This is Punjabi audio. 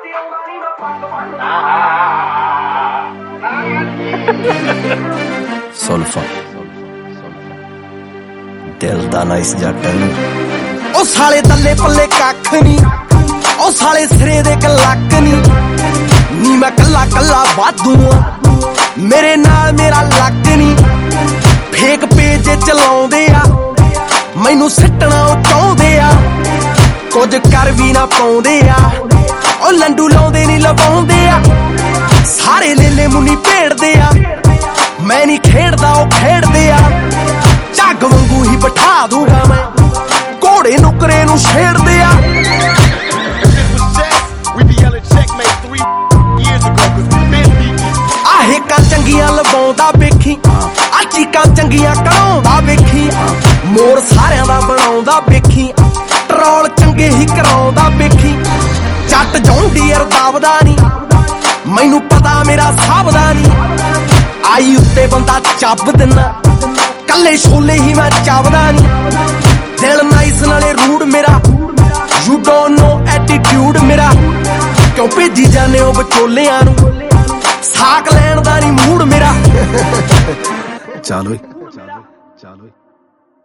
ਸੁਲਫਾ ਦਿਲ ਦਾ ਨਾਈਸ ਜੱਟ ਉਹ ਸਾਲੇ ਤੱਲੇ ਪੱਲੇ ਕੱਖ ਨੀ ਉਹ ਸਾਲੇ ਸਿਰੇ ਦੇ ਲੱਕ ਨੀ ਮੈਂ ਕੱਲਾ ਕੱਲਾ ਵਾਧੂ ਆ ਮੇਰੇ ਨਾਲ ਮੇਰਾ ਲੱਕ ਨੀ ਫੇਕ ਪੇਜ ਚਲਾਉਂਦੇ ਆ ਮੈਨੂੰ ਸਿੱਟਣਾ ਉਹ ਚਾਹੁੰਦੇ ਆ ਕੁਝ ਕਰ ਵੀ ਨਾ ਪਾਉਂਦੇ ਆ ਉਹ ਲੰਡੂ ਲਾਉਂਦੇ ਨੀ ਲਵਾਉਂਦੇ ਆ ਸਾਰੇ ਲੇਲੇ ਮੁੰਨੀ ਭੇੜਦੇ ਆ ਮੈਂ ਨੀ ਖੇਡਦਾ ਉਹ ਖੇਡਦੇ ਆ ਝੱਗ ਵਾਂਗੂ ਹੀ ਬਿਠਾ ਦੂੰਗਾ ਮੈਂ ਘੋੜੇ ਨੁਕਰੇ ਨੂੰ ਛੇੜਦੇ ਆ ਆਹੇ ਕਾਂ ਚੰਗੀਆਂ ਲਵਾਉਂਦਾ ਵੇਖੀ ਆ ਚੀਕਾਂ ਚੰਗੀਆਂ ਕਰਾਉਂਦਾ ਵੇਖੀ ਮੋਰ ਸਾਰਿਆਂ ਦਾ ਬਣਾਉਂਦਾ ਵੇਖੀ ਟਰੋਲ ਚੰਗੇ ਹੀ ਕਰਾਉਂਦਾ ਵੇਖੀ ਜੱਟ ਜੌਂਡੀਅਰ ਦਾਵਦਾ ਨੀ ਮੈਨੂੰ ਪਤਾ ਮੇਰਾ ਸਾਬਦਾ ਨੀ ਆਈ ਉੱਤੇ ਬੰਦਾ ਚੱਬ ਦਿੰਨਾ ਕੱਲੇ ਛੋਲੇ ਹੀ ਮੈਂ ਚੱਬਦਾ ਨੀ ਦਿਲ ਨਾਈਸ ਨਾਲੇ ਰੂਡ ਮੇਰਾ ਯੂ ਡੋਨਟ ਨੋ ਐਟੀਟਿਊਡ ਮੇਰਾ ਕਿਉਂ ਭੇਜੀ ਜਾਂਦੇ ਹੋ ਵਿਚੋਲਿਆਂ ਨੂੰ ਸਾਕ ਲੈਣ ਦਾ ਨੀ ਮੂਡ ਮੇਰਾ ਚੱਲ ਓਏ